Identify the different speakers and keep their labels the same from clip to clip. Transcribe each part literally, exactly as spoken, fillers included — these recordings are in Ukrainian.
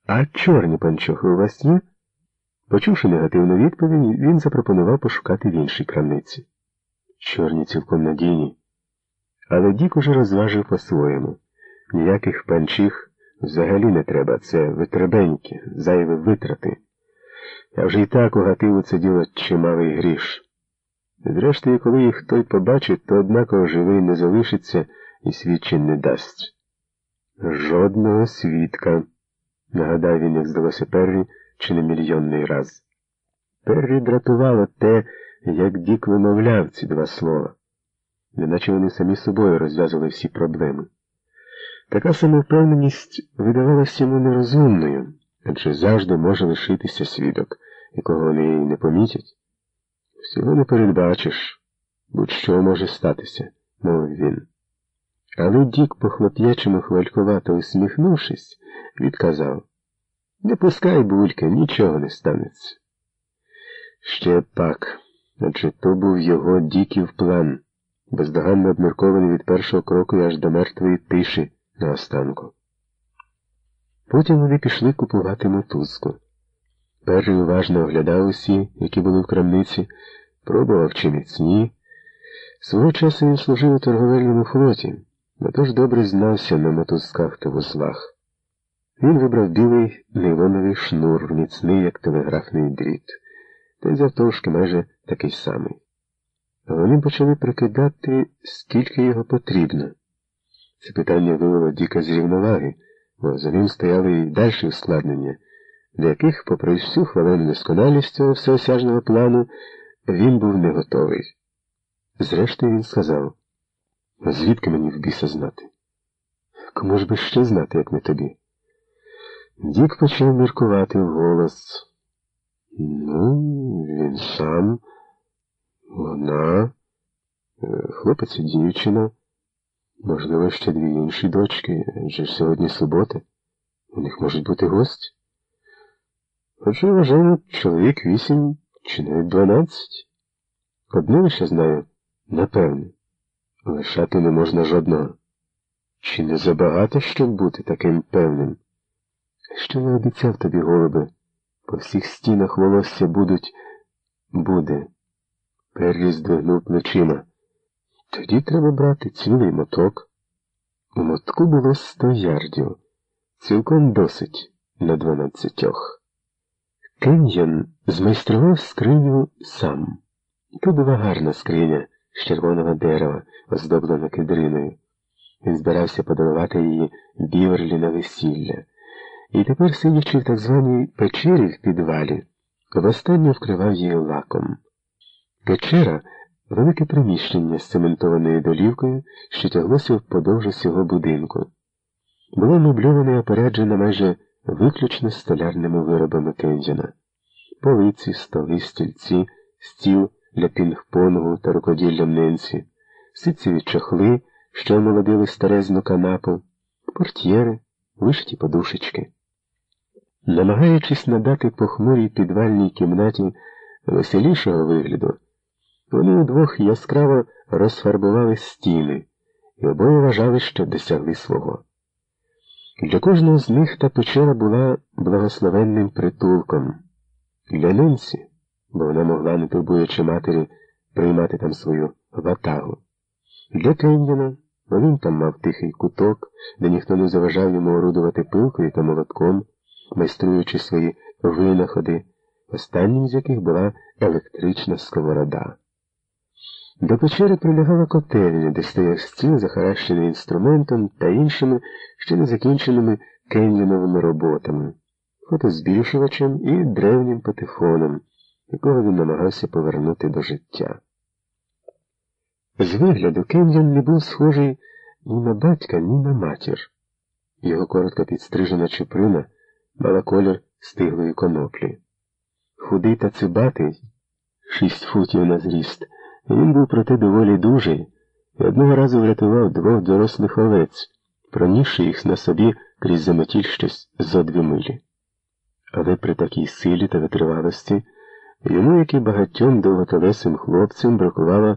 Speaker 1: А чорні панчохи у вас є? Почувши негативну відповідь, він запропонував пошукати в іншій крамниці. Чорні цілком надійні. Але Дік уже розважив по-своєму. Ніяких панчих взагалі не треба, це витребеньки, зайві витрати. Я вже і так угатив у це діло чималий гріш. Зрештою, коли їх той побачить, то однаково живий не залишиться і свідчень не дасть. Жодного свідка, нагадав він, як здалося Перрі, чи не мільйонний раз. Перрі дратувало те, як Дік вимовляв ці два слова. Неначе вони самі собою розв'язували всі проблеми. Така самовпевненість видавалася йому нерозумною, адже завжди може лишитися свідок, якого вони і не помітять. Всього не передбачиш, будь-що може статися, мовив він. Але Дік, по-хлоп'ячому хвалькувато усміхнувшись, відказав: «Не пускай бульки, нічого не станеться». Ще пак, адже то був його Діків план, бездоганно обміркований від першого кроку аж до мертвої тиші на останку. Потім вони пішли купувати мотузку. Перрі уважно оглядав усі, які були в крамниці, пробував, чи міцні. Свого часу він служив у торговельному флоті, отож добре знався на мотузках та вузлах. Він вибрав білий нейлоновий шнур, міцний, як телеграфний дріт. Той завтовшки майже такий самий. А вони почали прикидати, скільки його потрібно. Це питання вивело Діка з рівноваги, бо за ним стояли і дальші ускладнення, для яких, попри всю хвалену досконалість цього всеосяжного плану, він був не готовий. Зрештою він сказав: «Звідки мені в біса знати? Кому ж би ще знати, як не тобі?» Дік почав міркувати вголос. «Ну, він сам, вона, хлопець і дівчина, можливо, ще дві інші дочки, адже ж сьогодні субота, у них можуть бути гості. Отже, вважаю, чоловік вісім чи навіть дванадцять. Одне лише знаю, напевне, лишати не можна жодного. Чи не забагато, щоб бути таким певним? Що я обіцяв тобі, голубе? По всіх стінах волосся будуть... буде». Перрі здвигнув плечима. «Тоді треба брати цілий моток». У мотку було сто ярдів. Цілком досить на дванадцятьох. Кеньйон змайстрував скриню сам. То була гарна скриня з червоного дерева, оздоблена кедриною. Він збирався подарувати її Біверлі на весілля. І тепер, сидячи в так званій печері в підвалі, востаннє вкривав її лаком. Печера – велике приміщення з цементованою долівкою, що тяглося вподовж усього будинку. Було мебльоване і опоряджено майже виключно столярними виробами Кензіна. Полиці, столи, стільці, стіл для пінг-понгу та рукоділлям Ненсі, ситцеві чохли, що омолодили старезну канапу, портьєри, вишиті подушечки. Намагаючись надати похмурій підвальній кімнаті веселішого вигляду, вони удвох яскраво розфарбували стіни і обоє вважали, що досягли свого. Для кожного з них та печера була благословенним притулком. Для Ненсі, бо вона могла, не турбуючи матері, приймати там свою ватагу. Для Кеньйона, бо він там мав тихий куток, де ніхто не заважав йому орудувати пилкою та молотком, майструючи свої винаходи, останнім з яких була електрична сковорода. До печери прилягала котельня, де стояв стіл, захаращений інструментом та іншими, ще не закінченими Кеньйоновими роботами, фотозбільшувачем і древнім патефоном, якого він намагався повернути до життя. З вигляду Кеньйон не був схожий ні на батька, ні на матір. Його коротко підстрижена чуприна мала колір стиглої коноплі. Худий та цибатий, шість футів на зріст, він був проте доволі дужий і одного разу врятував двох дорослих овець, пронісши їх на собі крізь заметіль щось зо дві милі. Але при такій силі та витривалості йому, як і багатьом довготелесим хлопцям, бракувало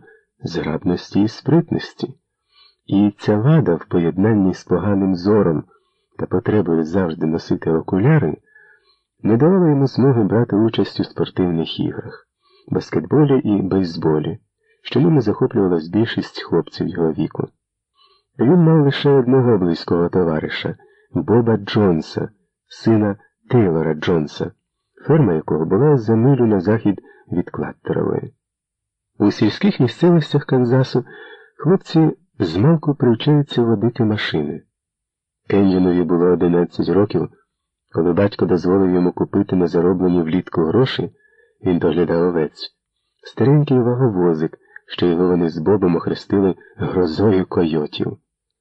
Speaker 1: зграбності і спритності. І ця вада в поєднанні з поганим зором та потребою завжди носити окуляри не давала йому змоги брати участь у спортивних іграх, баскетболі і бейсболі, що ними захоплювалась більшість хлопців його віку. Він мав лише одного близького товариша – Боба Джонса, сина Тейлора Джонса, ферма якого була за милю на захід від Клаттерової. У сільських місцевостях Канзасу хлопці змалку привчаються водити машини. Кен'йонові було одинадцять років, коли батько дозволив йому купити на зароблені влітку гроші, він доглядав овець, старенький ваговозик, що його вони з Бобом охрестили грозою койотів.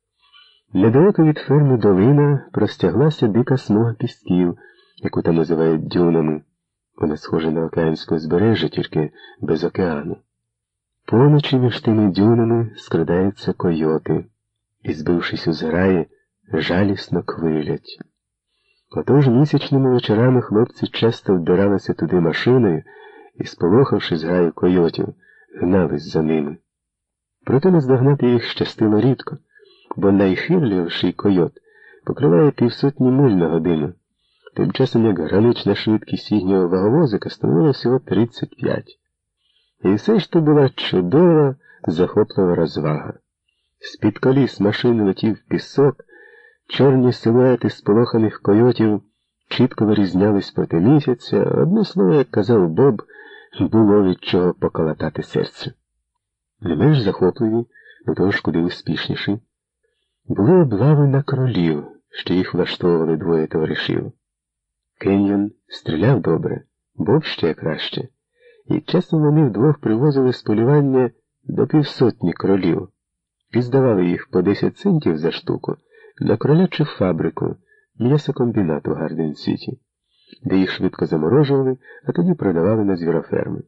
Speaker 1: Недалеко від ферми долина простяглася дика смуга пісків, яку там називають дюнами. Вона схожа на океанське узбережжя, тільки без океану. Поночі між тими дюнами скрадаються койоти і, збившись у зграї, жалісно квилять. Отож місячними вечорами хлопці часто вбиралися туди машиною і, сполохавши зграю койотів, гнались за ними. Проте наздогнати їх щастило рідко, бо найхирливіший койот покриває півсотні миль на годину, тим часом як гранична швидкість їхнього ваговозика становила всього тридцять п'ять. І все ж то була чудова, захоплива розвага. З-під коліс машини летів пісок, чорні силуети сполоханих койотів чітко вирізнялись проти місяця, одне слово, як казав Боб, було від чого поколотати серце. Не менш захопливі, до того ж куди успішніші, були облави на кролів, що їх влаштовували двоє товаришів. Кен'йон стріляв добре, Боб ще краще, і часом вони вдвох привозили з полювання до півсотні кролів і здавали їх по десять центів за штуку на кролячу фабрику, м'ясокомбінат у Гарден-Сіті, де їх швидко заморожували, а тоді продавали на звіроферми.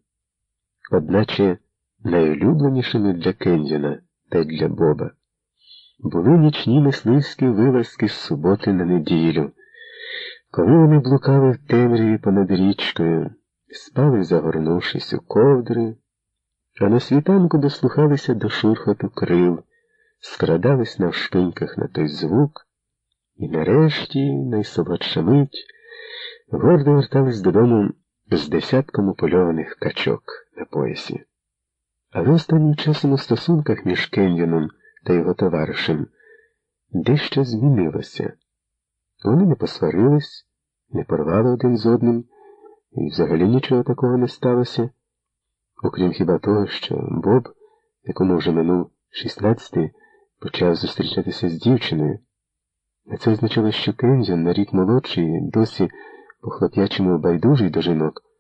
Speaker 1: Одначе найулюбленішими для Кен'йона та й для Боба були нічні мисливські вилазки з суботи на неділю, коли вони блукали в темряві понад річкою, спали, загорнувшись у ковдри, а на світанку дослухалися до шурхоту крил, скрадались навшпиньках на той звук, і нарешті, найсолодша мить, гордо вертались додому з десятком упольованих качок на поясі. Але останнім часом у стосунках між Кен'йоном та його товаришем дещо змінилося. Вони не посварились, не порвали один з одним, і взагалі нічого такого не сталося, окрім хіба того, що Боб, якому вже минув шістнадцятий, почав зустрічатися з дівчиною. А це означало, що Кен'йон, на рік молодший, досі по-хлоп'ячому байдужий до жінок,